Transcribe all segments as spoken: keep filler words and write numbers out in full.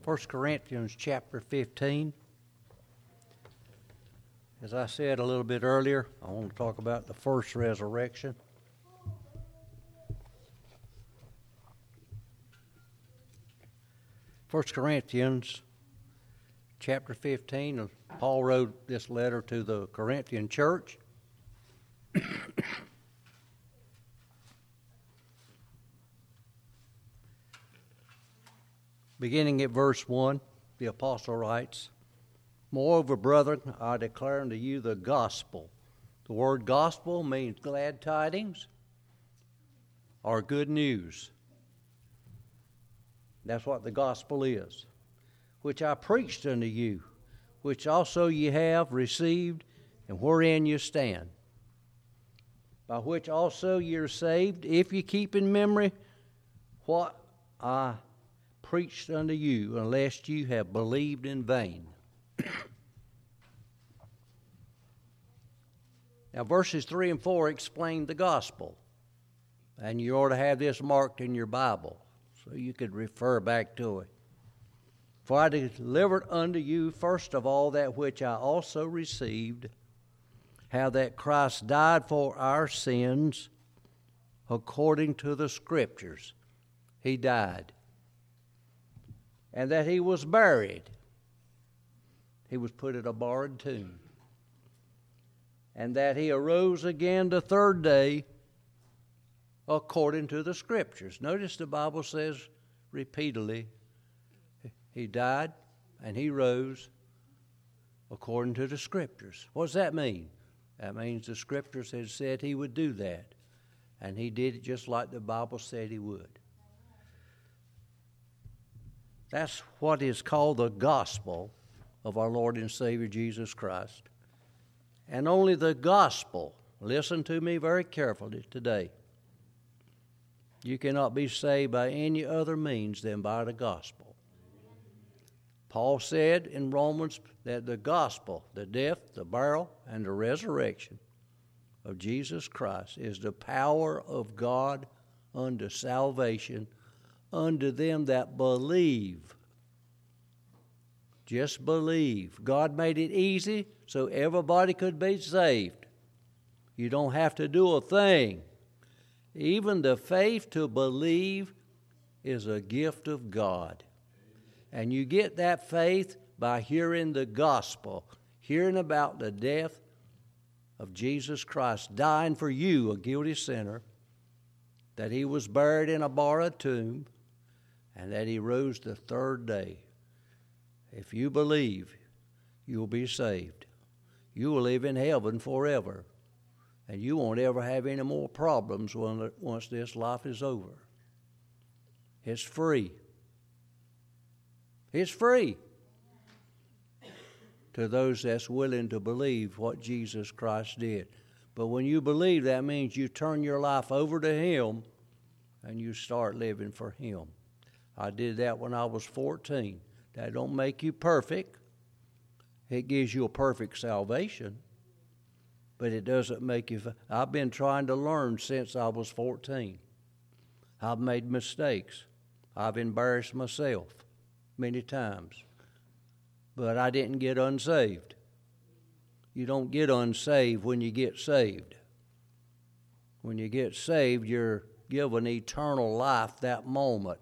First Corinthians chapter fifteen. As I said a little bit earlier, I want to talk about the first resurrection. First Corinthians chapter fifteen, Paul wrote this letter to the Corinthian church. Beginning at verse one, the apostle writes, "Moreover, brethren, I declare unto you the gospel." The word gospel means glad tidings or good news. That's what the gospel is. "Which I preached unto you, which also ye have received, and wherein you stand, by which also ye are saved, if ye keep in memory what I preached unto you, unless you have believed in vain." Now, verses three and four explain the gospel, and you ought to have this marked in your Bible so you could refer back to it. "For I delivered unto you first of all that which I also received, how that Christ died for our sins according to the Scriptures." He died. "And that he was buried." He was put in a borrowed tomb. "And that he arose again the third day according to the Scriptures." Notice the Bible says repeatedly, he died and he rose according to the Scriptures. What does that mean? That means the Scriptures had said he would do that. And he did it just like the Bible said he would. That's what is called the gospel of our Lord and Savior Jesus Christ. And only the gospel, listen to me very carefully today, you cannot be saved by any other means than by the gospel. Paul said in Romans that the gospel, the death, the burial, and the resurrection of Jesus Christ is the power of God unto salvation unto them that believe. Just believe. God made it easy so everybody could be saved. You don't have to do a thing. Even the faith to believe is a gift of God. And you get that faith by hearing the gospel, hearing about the death of Jesus Christ, dying for you, a guilty sinner, that he was buried in a borrowed tomb, and that he rose the third day. If you believe, you will be saved. You will live in heaven forever, and you won't ever have any more problems when, once this life is over. It's free. It's free to those that's willing to believe what Jesus Christ did. But when you believe, that means you turn your life over to him and you start living for him. I did that when I was fourteen. That don't make you perfect. It gives you a perfect salvation, but it doesn't make you. I've been trying to learn since I was fourteen. I've made mistakes. I've embarrassed myself many times, but I didn't get unsaved. You don't get unsaved when you get saved. When you get saved, you're given eternal life that moment.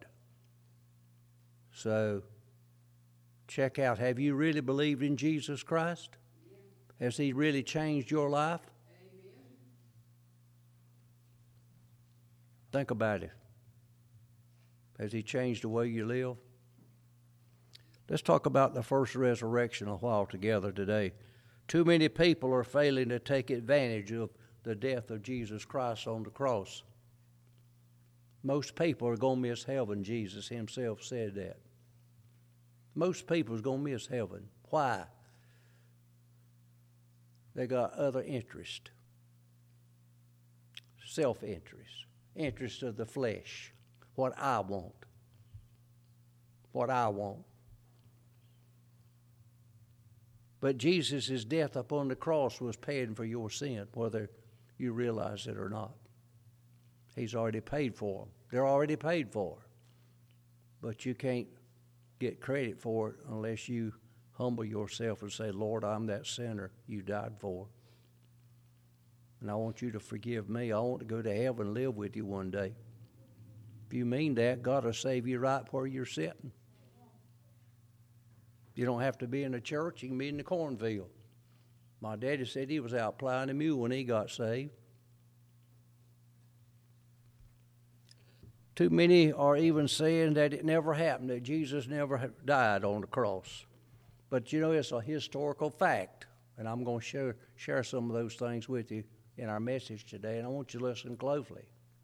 So, check out, have you really believed in Jesus Christ? Yeah. Has he really changed your life? Amen. Think about it. Has he changed the way you live? Let's talk about the first resurrection a while together today. Too many people are failing to take advantage of the death of Jesus Christ on the cross. Most people are going to miss heaven. Jesus himself said that. Most people is going to miss heaven. Why? They got other interest. Self-interest. Interest of the flesh. What I want. What I want. But Jesus' death upon the cross was paying for your sin, whether you realize it or not. He's already paid for them. They're already paid for. But you can't get credit for it unless you humble yourself and say, Lord, I'm that sinner you died for. And I want you to forgive me. I want to go to heaven and live with you one day. If you mean that, God will save you right where you're sitting. You don't have to be in a church. You can be in the cornfield. My daddy said he was out plowing a mule when he got saved. Too many are even saying that it never happened, that Jesus never died on the cross. But, you know, it's a historical fact, and I'm going to share, share some of those things with you in our message today, and I want you to listen closely.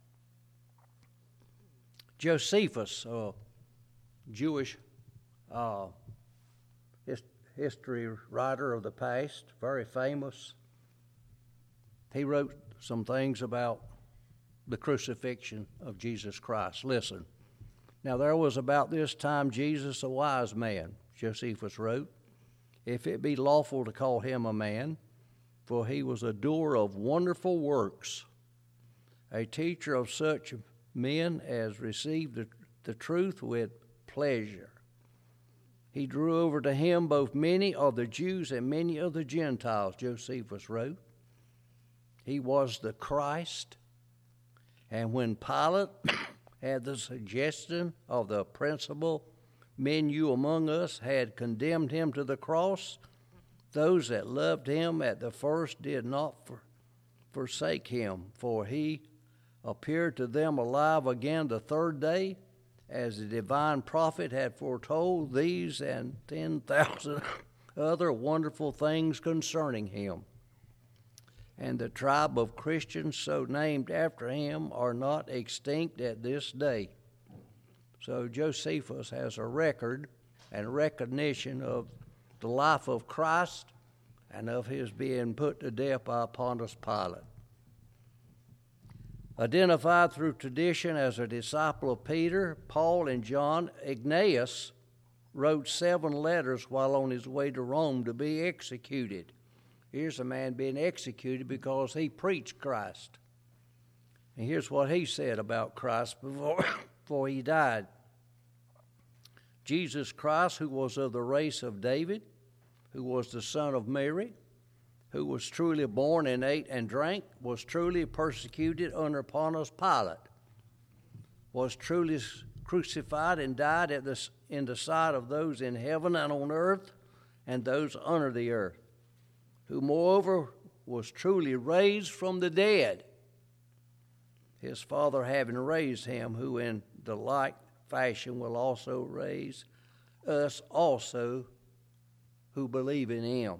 Josephus, a Jewish uh, his, history writer of the past, very famous, he wrote some things about the crucifixion of Jesus Christ. Listen. Now, there was about this time Jesus a wise man, Josephus wrote, if it be lawful to call him a man, for he was a doer of wonderful works, a teacher of such men as received the, the truth with pleasure. He drew over to him both many of the Jews and many of the Gentiles, Josephus wrote. He was the Christ. And when Pilate had the suggestion of the principal men you among us had condemned him to the cross, those that loved him at the first did not for, forsake him, for he appeared to them alive again the third day, as the divine prophet had foretold these and ten thousand other wonderful things concerning him. And the tribe of Christians so named after him are not extinct at this day. So Josephus has a record and recognition of the life of Christ and of his being put to death by Pontius Pilate. Identified through tradition as a disciple of Peter, Paul, and John, Ignatius wrote seven letters while on his way to Rome to be executed. Here's a man being executed because he preached Christ. And here's what he said about Christ before, before he died. Jesus Christ, who was of the race of David, who was the son of Mary, who was truly born and ate and drank, was truly persecuted under Pontius Pilate, was truly crucified and died at the, in the sight of those in heaven and on earth and those under the earth, who moreover was truly raised from the dead, his Father having raised him, who in the like fashion will also raise us also who believe in him.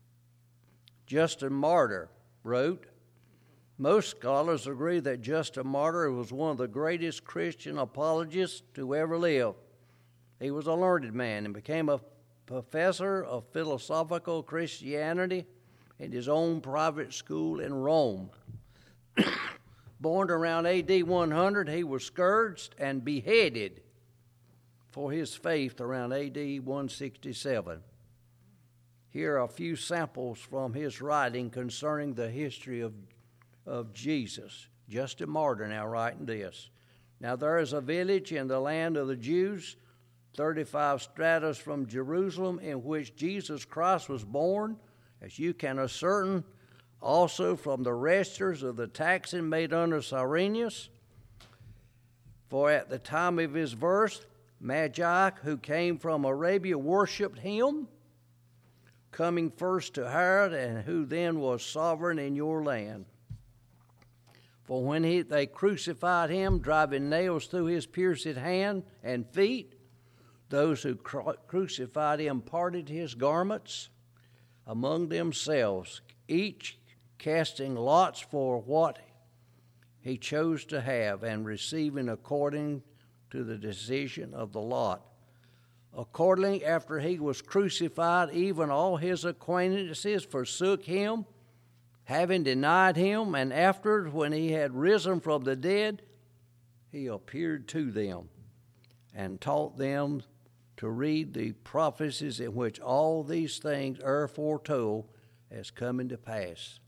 Justin Martyr wrote, most scholars agree that Justin Martyr was one of the greatest Christian apologists to ever live. He was a learned man and became a professor of philosophical Christianity in his own private school in Rome. Born around A D one hundred, he was scourged and beheaded for his faith around A D one sixty-seven. Here are a few samples from his writing concerning the history of, of Jesus. Justin Martyr now writing this. Now there is a village in the land of the Jews, thirty-five stratus from Jerusalem, in which Jesus Christ was born, as you can ascertain, also from the registers of the taxing made under Cyrenius. For at the time of his birth, Magi, who came from Arabia, worshipped him, coming first to Herod, and who then was sovereign in your land. For when he, they crucified him, driving nails through his pierced hand and feet, those who cru- crucified him parted his garments among themselves, each casting lots for what he chose to have, and receiving according to the decision of the lot. Accordingly, after he was crucified, even all his acquaintances forsook him, having denied him, and afterward, when he had risen from the dead, he appeared to them and taught them to read the prophecies in which all these things are foretold as coming to pass.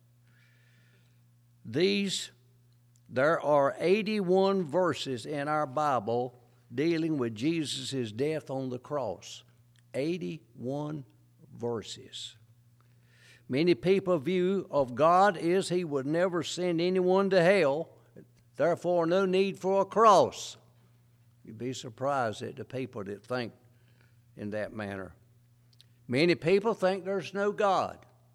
These, there are eighty-one verses in our Bible dealing with Jesus' death on the cross. eighty-one verses. Many people's view of God is he would never send anyone to hell, therefore no need for a cross. You'd be surprised at the people that think in that manner. Many people think there's no God.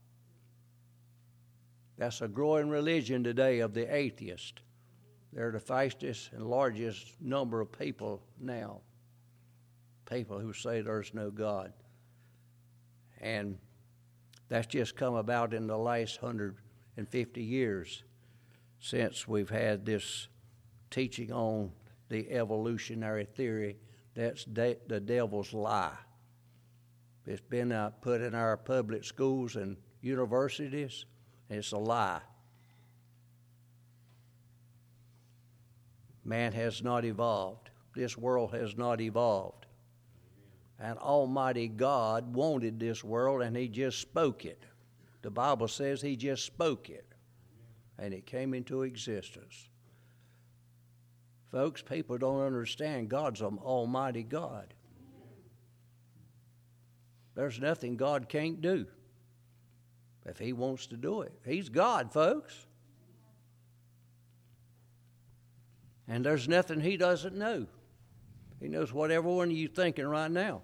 That's a growing religion today of the atheist. They're the fastest and largest number of people now. People who say there's no God. And that's just come about in the last one hundred fifty years since we've had this teaching on the evolutionary theory. That's de- the devil's lie. It's been uh, put in our public schools and universities. It's a lie. Man has not evolved. This world has not evolved. And Almighty God wanted this world, and he just spoke it. The Bible says he just spoke it, and it came into existence. Folks, people don't understand God's an almighty God. There's nothing God can't do if he wants to do it. He's God, folks. And there's nothing he doesn't know. He knows what every one of you thinking right now.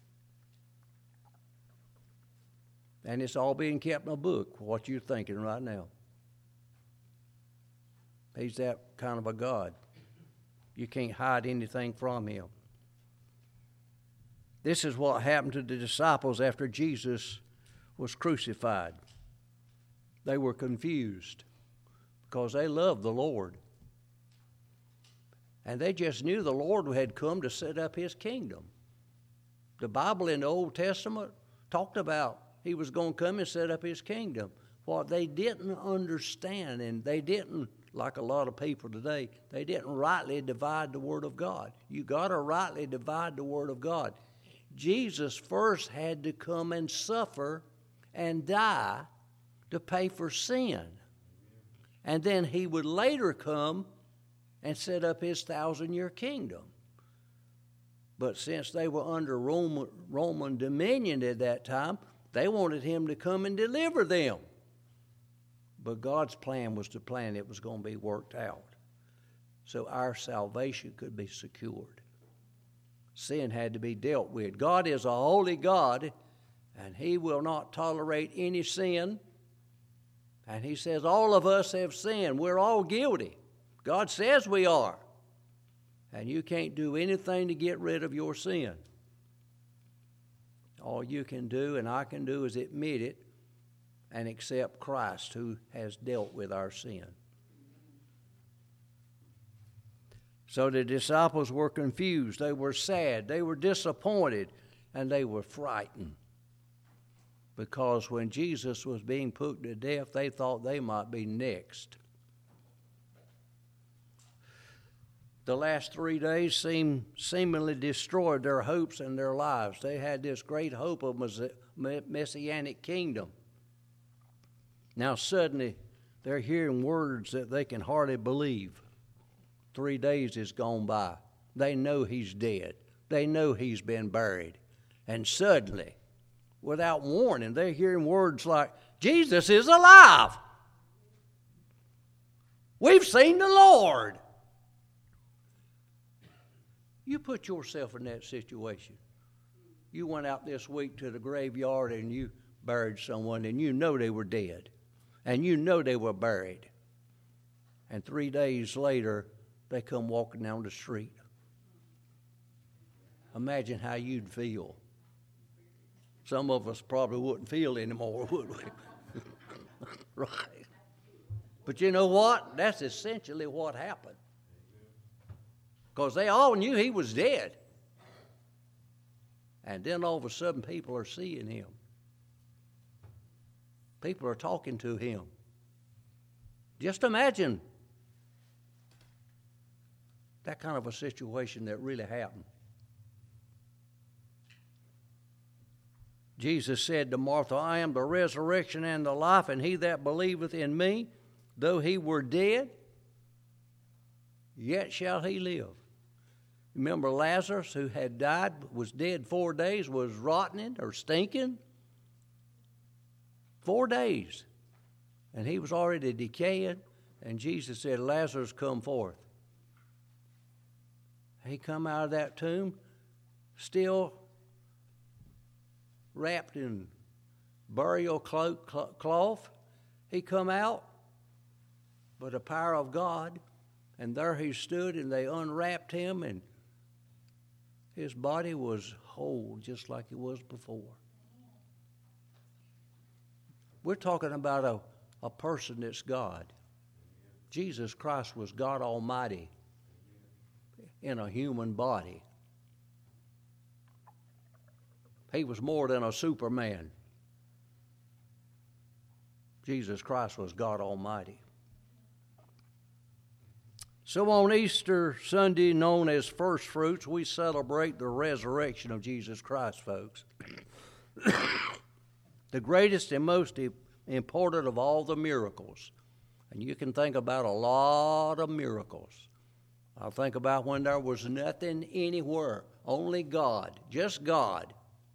And it's all being kept in a book, what you're thinking right now. He's that kind of a God. You can't hide anything from him. This is what happened to the disciples after Jesus was crucified. They were confused because they loved the Lord. And they just knew the Lord had come to set up his kingdom. The Bible in the Old Testament talked about he was going to come and set up his kingdom. What they didn't understand, and they didn't, like a lot of people today, they didn't rightly divide the Word of God. You got to rightly divide the Word of God. Jesus first had to come and suffer and die to pay for sin. And then he would later come and set up his thousand-year kingdom. But since they were under Roman, Roman dominion at that time, they wanted him to come and deliver them. But God's plan was the plan that was going to be worked out, so our salvation could be secured. Sin had to be dealt with. God is a holy God, and he will not tolerate any sin. And he says all of us have sinned. We're all guilty. God says we are. And you can't do anything to get rid of your sin. All you can do and I can do is admit it and accept Christ who has dealt with our sin. So the disciples were confused. They were sad. They were disappointed. And they were frightened. Because when Jesus was being put to death, they thought they might be next. The last three days seemed seemingly destroyed their hopes and their lives. They had this great hope of Messianic kingdom. Now suddenly they're hearing words that they can hardly believe. Three days has gone by. They know he's dead. They know he's been buried. And suddenly, without warning, they're hearing words like, Jesus is alive. We've seen the Lord. You put yourself in that situation. You went out this week to the graveyard and you buried someone and you know they were dead. And you know they were buried. And three days later, they come walking down the street. Imagine how you'd feel. Some of us probably wouldn't feel anymore, would we? Right. But you know what? That's essentially what happened. Because they all knew he was dead. And then all of a sudden people are seeing him. People are talking to him. Just imagine that kind of a situation that really happened. Jesus said to Martha, I am the resurrection and the life, and he that believeth in me, though he were dead, yet shall he live. Remember Lazarus, who had died, was dead four days, was rotting or stinking? Four days. And he was already decaying. And Jesus said, Lazarus, come forth. He come out of that tomb, still wrapped in burial cloth. He come out by the power of God, and there he stood, and they unwrapped him, and his body was whole just like it was before. We're talking about a, a person that's God. Jesus Christ was God Almighty in a human body. He was more than a Superman. Jesus Christ was God Almighty. So on Easter Sunday, known as First Fruits, we celebrate the resurrection of Jesus Christ, folks. The greatest and most important of all the miracles. And you can think about a lot of miracles. I think about when there was nothing anywhere, only God, just God.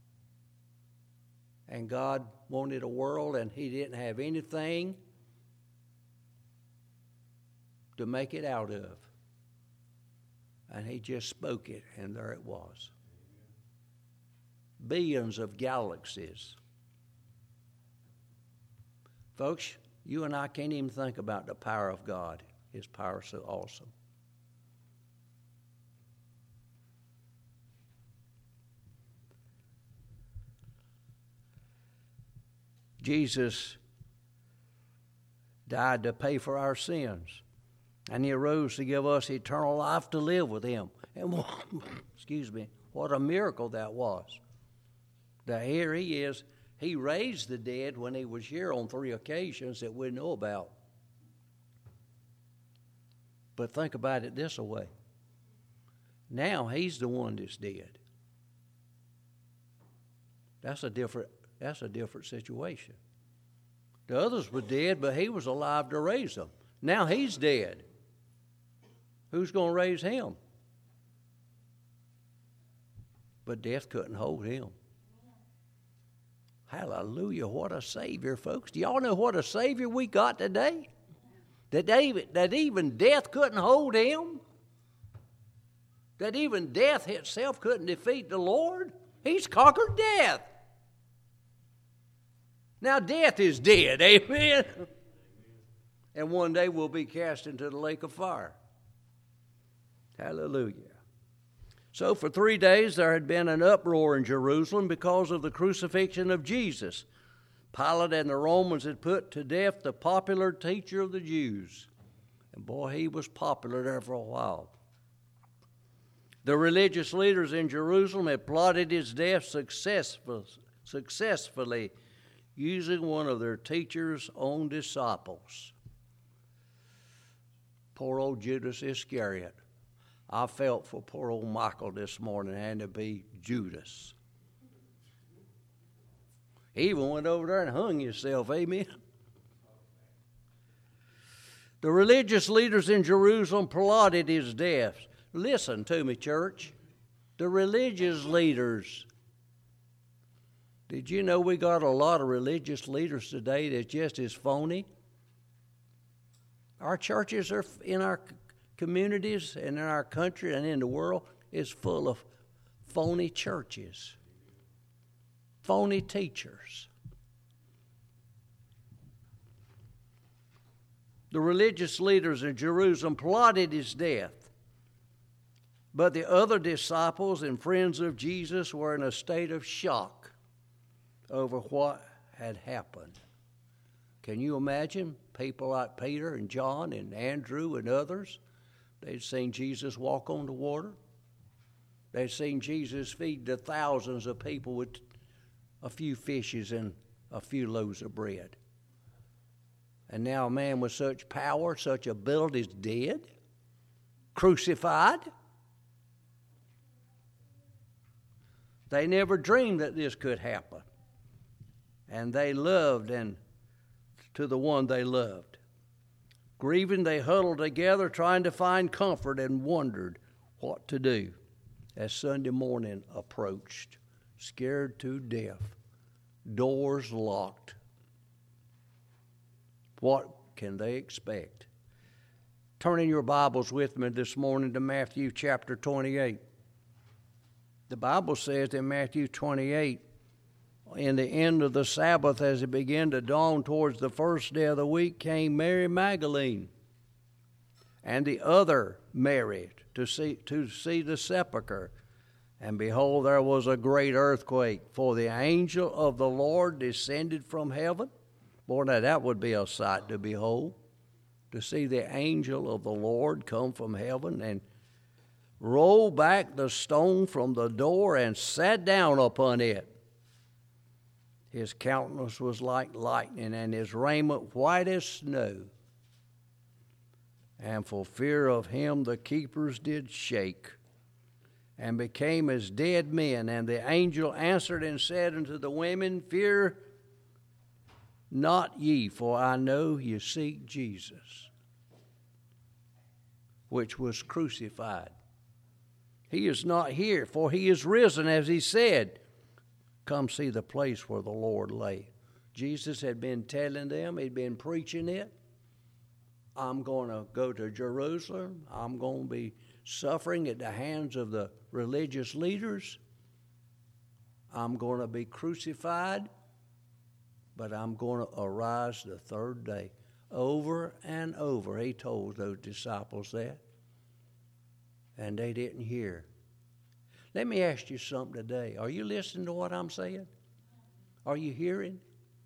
And God wanted a world, and he didn't have anything to make it out of. And he just spoke it, and there it was. Billions of galaxies. Folks, you and I can't even think about the power of God. His power is so awesome. Jesus died to pay for our sins, and he arose to give us eternal life to live with him. And what, excuse me, what a miracle that was. That here he is. He raised the dead when he was here on three occasions that we know about. But think about it this way. Now he's the one that's dead. That's a different That's a different situation. The others were dead, but he was alive to raise them. Now he's dead. Who's going to raise him? But death couldn't hold him. Hallelujah, what a Savior, folks. Do y'all know what a Savior we got today? That even, that even death couldn't hold him? That even death itself couldn't defeat the Lord? He's conquered death. Now death is dead, amen? And one day we'll be cast into the lake of fire. Hallelujah. So for three days there had been an uproar in Jerusalem because of the crucifixion of Jesus. Pilate and the Romans had put to death the popular teacher of the Jews. And boy, he was popular there for a while. The religious leaders in Jerusalem had plotted his death successful, successfully using one of their teacher's own disciples. Poor old Judas Iscariot. I felt for poor old Michael this morning and to be Judas. He even went over there and hung himself, amen? The religious leaders in Jerusalem plotted his death. Listen to me, church. The religious leaders. Did you know we got a lot of religious leaders today that's just as phony? Our churches are in our communities and in our country and in the world is full of phony churches, phony teachers. The religious leaders in Jerusalem plotted his death, but the other disciples and friends of Jesus were in a state of shock over what had happened. Can you imagine people like Peter and John and Andrew and others? They'd seen Jesus walk on the water. They'd seen Jesus feed the thousands of people with a few fishes and a few loaves of bread. And now a man with such power, such ability is dead, crucified. They never dreamed that this could happen. And they loved and to the one they loved. Grieving, they huddled together, trying to find comfort and wondered what to do. as Sunday morning approached, scared to death, doors locked. What can they expect? Turn in your Bibles with me this morning to Matthew chapter twenty-eight. The Bible says in Matthew twenty-eight, in the end of the Sabbath, as it began to dawn towards the first day of the week, came Mary Magdalene and the other Mary to see, to see the sepulchre. And behold, there was a great earthquake, for the angel of the Lord descended from heaven. Boy, now that would be a sight to behold, to see the angel of the Lord come from heaven and roll back the stone from the door and sat down upon it. His countenance was like lightning, and his raiment white as snow. And for fear of him the keepers did shake, and became as dead men. And the angel answered and said unto the women, Fear not ye, for I know ye seek Jesus, which was crucified. He is not here, for he is risen, as he said. Come see the place where the Lord lay. Jesus had been telling them, he'd been preaching it. I'm going to go to Jerusalem. I'm going to be suffering at the hands of the religious leaders. I'm going to be crucified, but I'm going to arise the third day. Over and over, he told those disciples that, and they didn't hear. Let me ask you something today. Are you listening to what I'm saying? Are you hearing?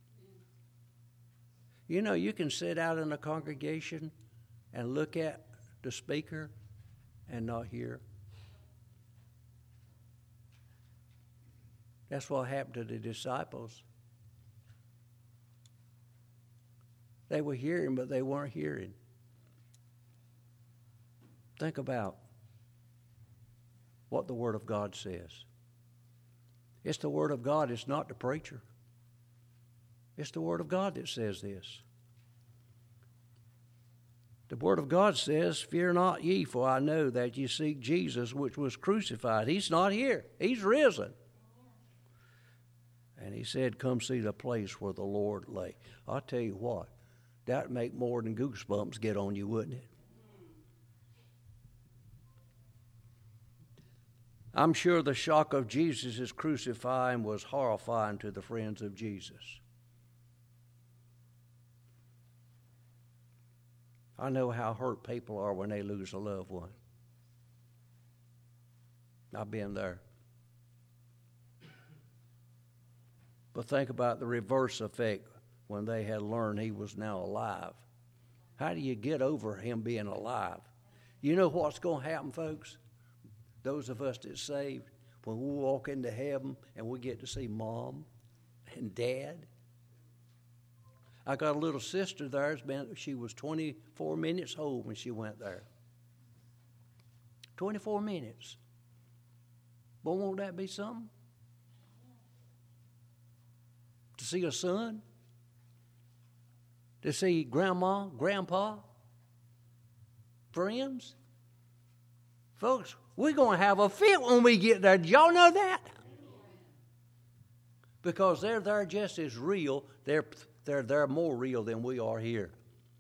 You know, you can sit out in a congregation and look at the speaker and not hear. That's what happened to the disciples. They were hearing, but they weren't hearing. Think about what the Word of God says. It's the Word of God, it's not the preacher. It's the Word of God that says this. The Word of God says, Fear not ye, for I know that ye seek Jesus, which was crucified. He's not here. He's risen. And he said, Come see the place where the Lord lay. I'll tell you what, that'd make more than goosebumps get on you, wouldn't it? I'm sure the shock of Jesus' crucifying was horrifying to the friends of Jesus. I know how hurt people are when they lose a loved one. I've been there. But think about the reverse effect when they had learned he was now alive. How do you get over him being alive? You know what's going to happen, folks? Those of us that's saved, when we walk into heaven and we get to see Mom and Dad. I got a little sister there. She was twenty-four minutes old when she went there. twenty-four minutes. Boy, won't that be something? To see a son? To see grandma, grandpa, friends? Folks, we're going to have a fit when we get there. Did y'all know that? Because they're there just as real. They're, they're, they're more real than we are here.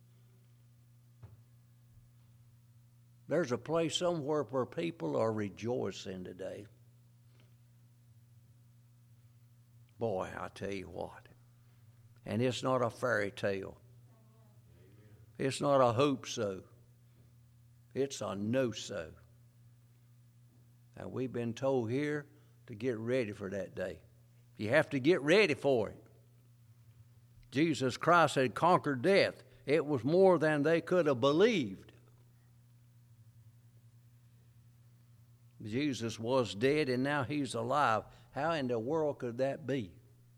There's a place somewhere where people are rejoicing today. Boy, I tell you what. And it's not a fairy tale. It's not a hope so. It's a no so. And we've been told here to get ready for that day. You have to get ready for it. Jesus Christ had conquered death. It was more than they could have believed. Jesus was dead and now he's alive. How in the world could that be?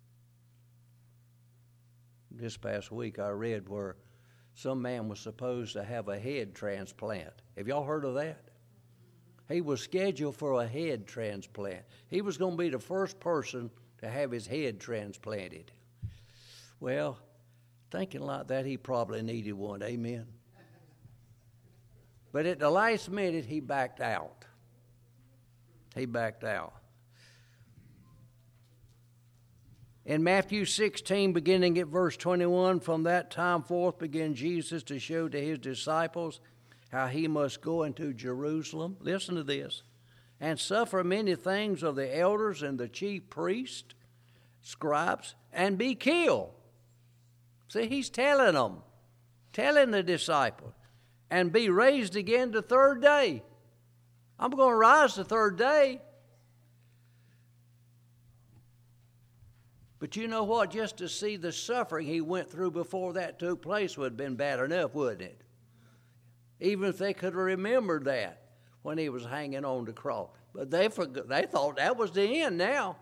This past week I read where some man was supposed to have a head transplant. Have y'all heard of that? He was scheduled for a head transplant. He was going to be the first person to have his head transplanted. Well, thinking like that, he probably needed one. Amen. But at the last minute, he backed out. He backed out. In Matthew sixteen, beginning at verse twenty-one, from that time forth began Jesus to show to his disciples how he must go into Jerusalem. Listen to this. And suffer many things of the elders and the chief priests, scribes, and be killed. See, he's telling them, telling the disciples, and be raised again the third day. I'm going to rise the third day. But you know what? Just to see the suffering he went through before that took place would have been bad enough, wouldn't it? Even if they could have remembered that when he was hanging on the cross. But they forgot, they thought that was the end now.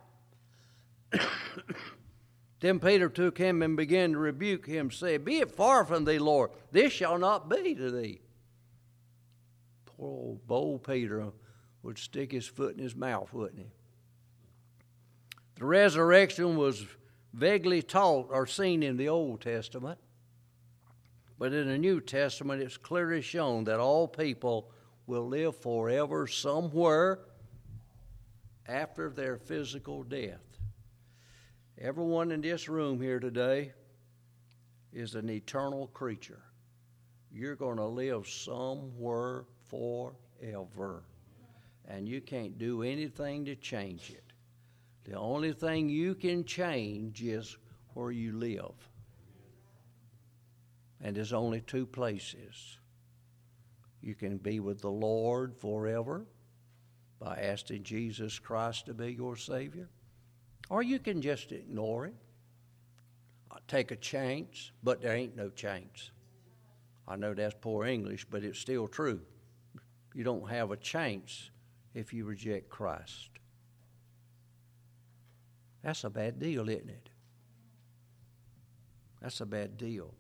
Then Peter took him and began to rebuke him, saying, Be it far from thee, Lord, this shall not be to thee. Poor old bold Peter would stick his foot in his mouth, wouldn't he? The resurrection was vaguely taught or seen in the Old Testament, but in the New Testament it's clearly shown that all people will live forever somewhere after their physical death. Everyone in this room here today is an eternal creature. You're going to live somewhere forever, and you can't do anything to change it. The only thing you can change is where you live. And there's only two places. You can be with the Lord forever by asking Jesus Christ to be your Savior. Or you can just ignore Him. Take a chance, but there ain't no chance. I know that's poor English, but it's still true. You don't have a chance if you reject Christ. That's a bad deal, isn't it? That's a bad deal.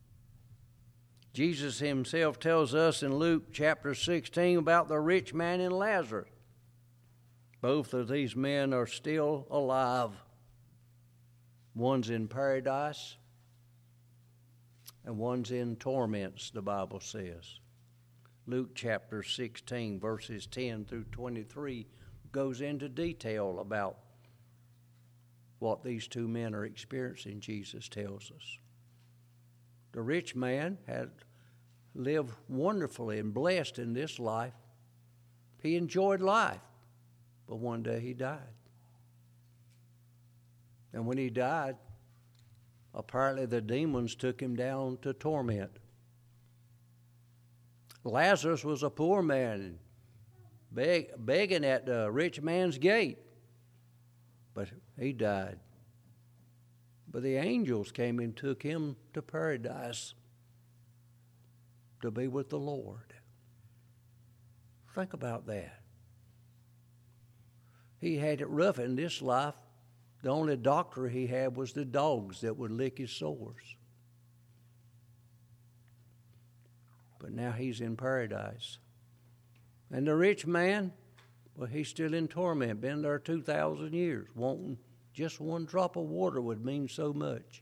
Jesus himself tells us in Luke chapter sixteen about the rich man and Lazarus. Both of these men are still alive. One's in paradise and one's in torments, the Bible says. Luke chapter sixteen, verses ten through twenty-three goes into detail about what these two men are experiencing, Jesus tells us. The rich man had lived wonderfully and blessed in this life. He enjoyed life, but one day he died. And when he died, apparently the demons took him down to torment. Lazarus was a poor man, beg, begging at the rich man's gate, but he died. But the angels came and took him to paradise to be with the Lord. Think about that. He had it rough in this life. The only doctor he had was the dogs that would lick his sores. But now he's in paradise. And the rich man, well, he's still in torment, been there two thousand years, wanting just one drop of water would mean so much.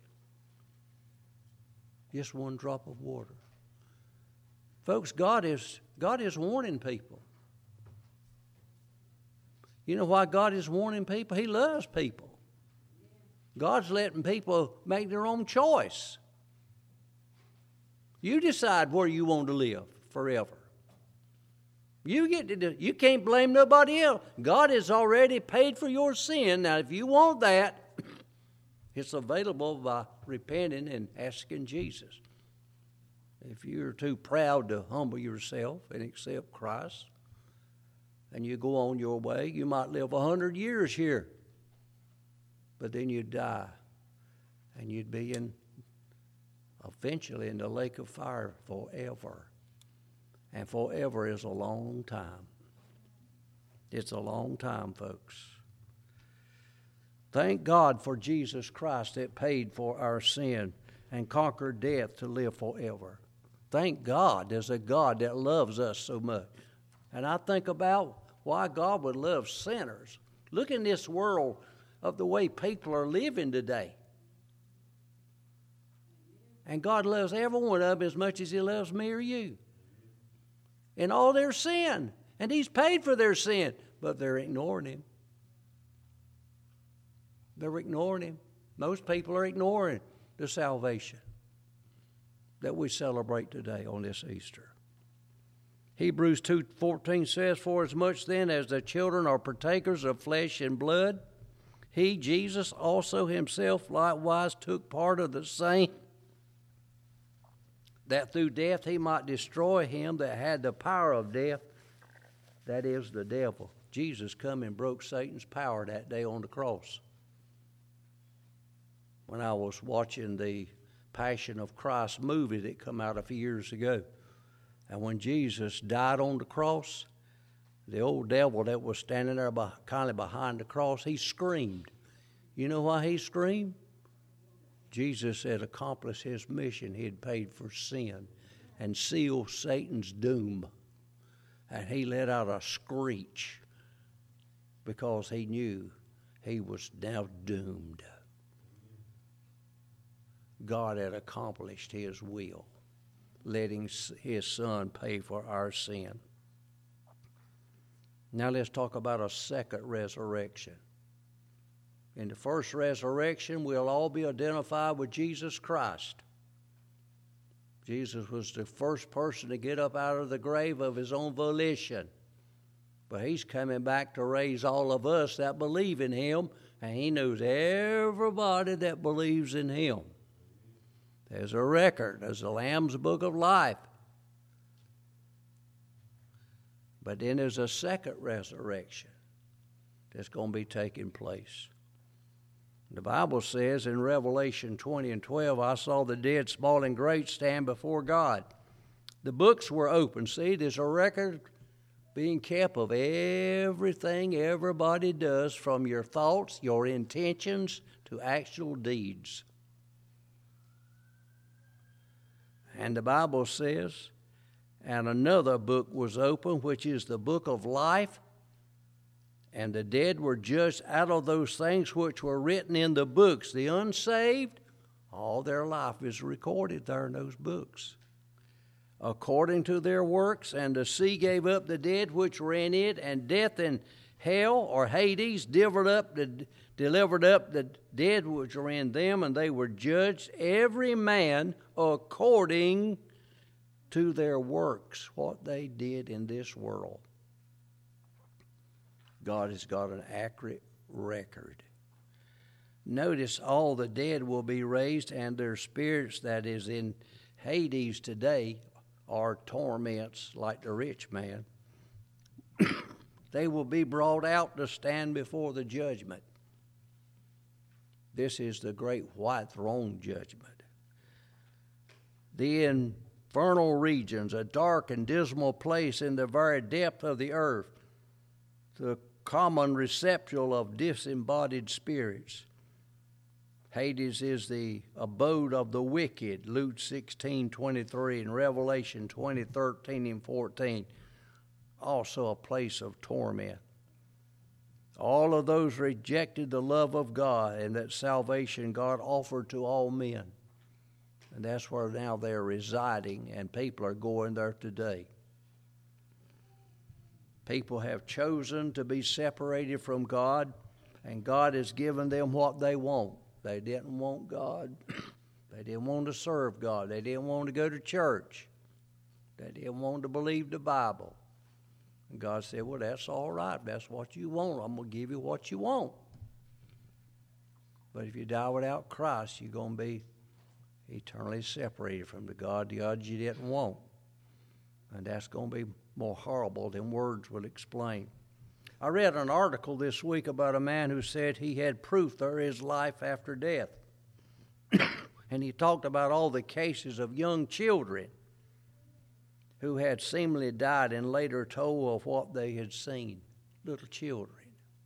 Just one drop of water. Folks, God is, God is warning people. You know why God is warning people? He loves people. God's letting people make their own choice. You decide where you want to live forever. You get to do, you can't blame nobody else. God has already paid for your sin. Now, if you want that, it's available by repenting and asking Jesus. If you're too proud to humble yourself and accept Christ, and you go on your way, you might live a hundred years here, but then you'd die, and you'd be in eventually in the lake of fire forever. And forever is a long time. It's a long time, folks. Thank God for Jesus Christ that paid for our sin and conquered death to live forever. Thank God there's a God that loves us so much. And I think about why God would love sinners. Look in this world of the way people are living today. And God loves every one of them as much as He loves me or you. In all their sin. And He's paid for their sin. but they're ignoring him. They're ignoring him. Most people are ignoring the salvation that we celebrate today on this Easter. Hebrews two fourteen says, "For as much then as the children are partakers of flesh and blood, he, Jesus, also himself likewise took part of the same, that through death he might destroy him that had the power of death, that is, the devil." Jesus come and broke Satan's power that day on the cross. When I was watching the Passion of Christ movie that come out a few years ago, and when Jesus died on the cross, the old devil that was standing there kind of behind the cross, he screamed. You know why he screamed? Jesus had accomplished his mission. He had paid for sin and sealed Satan's doom. And he let out a screech because he knew he was now doomed. God had accomplished his will, letting his Son pay for our sin. Now let's talk about a second resurrection. In the first resurrection, we'll all be identified with Jesus Christ. Jesus was the first person to get up out of the grave of his own volition. But he's coming back to raise all of us that believe in him, and he knows everybody that believes in him. There's a record. There's the Lamb's Book of Life. But then there's a second resurrection that's going to be taking place. The Bible says in Revelation twenty and twelve, "I saw the dead, small and great, stand before God. The books were open." See, there's a record being kept of everything everybody does, from your thoughts, your intentions, to actual deeds. And the Bible says, "And another book was opened, which is the book of life. And the dead were judged out of those things which were written in the books." The unsaved, all their life is recorded there in those books, "according to their works. And the sea gave up the dead which were in it, and death and hell," or Hades, delivered up the delivered up the dead which were in them, and they were judged, every man according to their works, what they did in this world. God has got an accurate record. Notice all the dead will be raised, and their spirits that is in Hades today are torments like the rich man. They will be brought out to stand before the judgment. This is the great white throne judgment. The infernal regions, a dark and dismal place in the very depth of the earth, the common receptacle of disembodied spirits. Hades is the abode of the wicked, Luke sixteen twenty-three, and Revelation twenty thirteen and fourteen, also a place of torment. All of those rejected the love of God and that salvation God offered to all men. And that's where now they're residing, and people are going there today. People have chosen to be separated from God, and God has given them what they want. They didn't want God. They didn't want to serve God. They didn't want to go to church. They didn't want to believe the Bible. And God said, well, that's all right. That's what you want. I'm going to give you what you want. But if you die without Christ, you're going to be eternally separated from the God, the God you didn't want. And that's going to be more horrible than words will explain. I read an article this week about a man who said he had proof there is life after death. And he talked about all the cases of young children who had seemingly died and later told of what they had seen. Little children.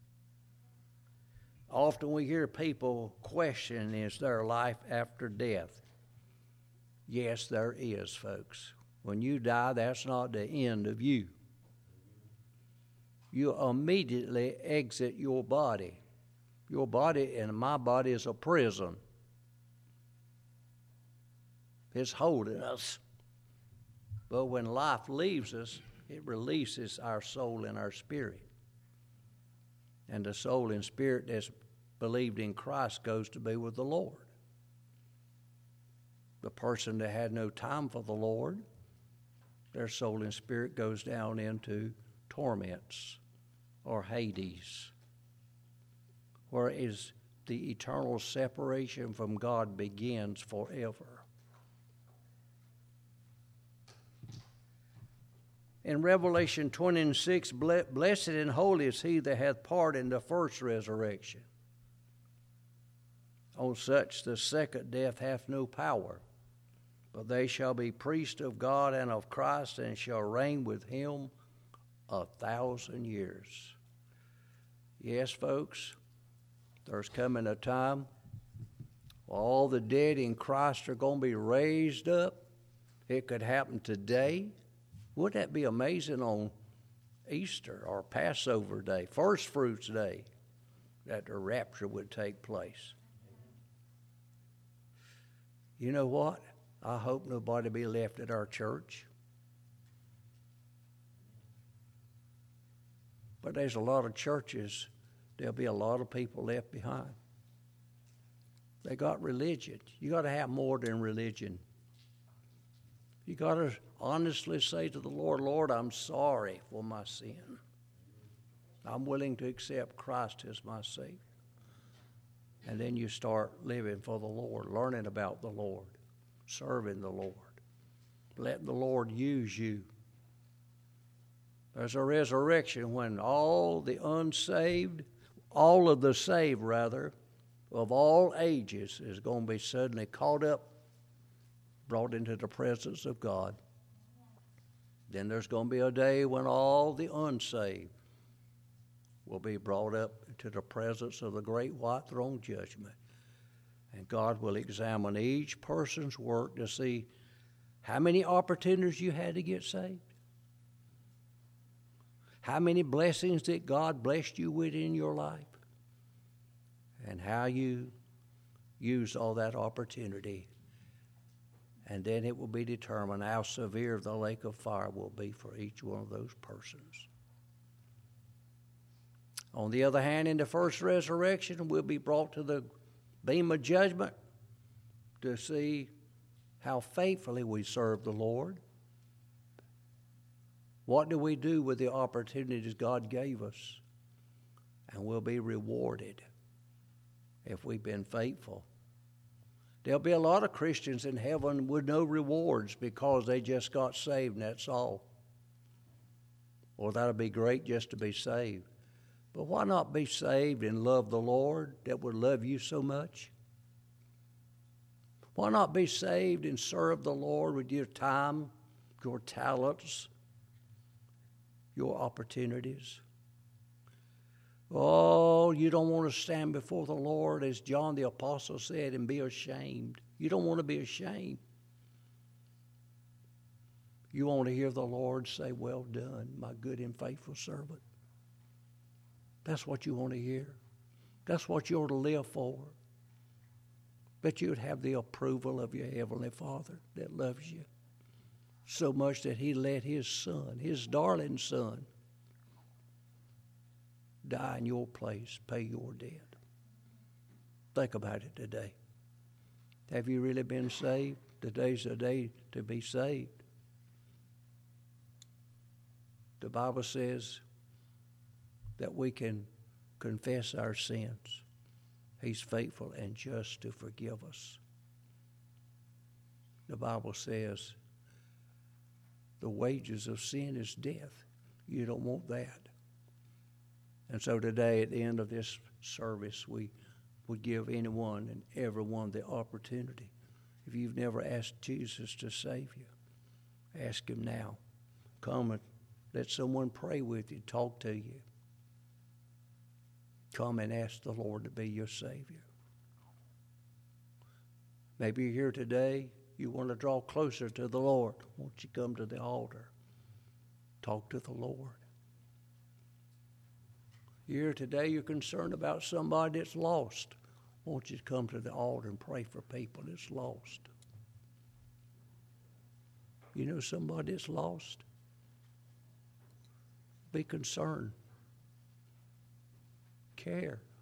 Often we hear people question, is there life after death? Yes, there is, folks. When you die, that's not the end of you. You immediately exit your body. Your body and my body is a prison. It's holding us. But when life leaves us, it releases our soul and our spirit. And the soul and spirit that's believed in Christ goes to be with the Lord. The person that had no time for the Lord, their soul and spirit goes down into torments or Hades, where is the eternal separation from God begins forever. In Revelation twenty and six, blessed and holy is he that hath part in the first resurrection. On such the second death hath no power, but they shall be priests of God and of Christ, and shall reign with him a thousand years. Yes, folks, there's coming a time all the dead in Christ are going to be raised up. It could happen today. Wouldn't that be amazing on Easter or Passover Day, First Fruits Day, that the rapture would take place? You know what? I hope nobody be left at our church. But there's a lot of churches, there'll be a lot of people left behind. They got religion. You got to have more than religion. You got to honestly say to the Lord, Lord, I'm sorry for my sin. I'm willing to accept Christ as my Savior. And then you start living for the Lord, learning about the Lord, serving the Lord, letting the Lord use you. There's a resurrection when all the unsaved, all of the saved, rather, of all ages is going to be suddenly caught up, brought into the presence of God. Then there's going to be a day when all the unsaved will be brought up to the presence of the great white throne judgment. And God will examine each person's work to see how many opportunities you had to get saved. How many blessings that God blessed you with in your life. And how you used all that opportunity. And then it will be determined how severe the lake of fire will be for each one of those persons. On the other hand, in the first resurrection, we'll be brought to the beam of judgment to see how faithfully we serve the Lord. What do we do with the opportunities God gave us? And we'll be rewarded if we've been faithful. There'll be a lot of Christians in heaven with no rewards because they just got saved and that's all. Well, that'll be great just to be saved. But why not be saved and love the Lord that would love you so much? Why not be saved and serve the Lord with your time, your talents, your opportunities? Oh, you don't want to stand before the Lord, as John the Apostle said, and be ashamed. You don't want to be ashamed. You want to hear the Lord say, well done, my good and faithful servant. That's what you want to hear. That's what you ought to live for. But you would have the approval of your Heavenly Father that loves you so much that He let His Son, His darling Son, die in your place, pay your debt. Think about it today. Have you really been saved? Today's the day to be saved. The Bible says that we can confess our sins. He's faithful and just to forgive us. The Bible says the wages of sin is death. You don't want that. And so today, at the end of this service, we would give anyone and everyone the opportunity. If you've never asked Jesus to save you, ask Him now. Come and let someone pray with you, talk to you. Come and ask the Lord to be your Savior. Maybe you're here today, you want to draw closer to the Lord. Won't you come to the altar? Talk to the Lord. You're here today, you're concerned about somebody that's lost. Won't you come to the altar and pray for people that's lost? You know somebody that's lost? Be concerned. care.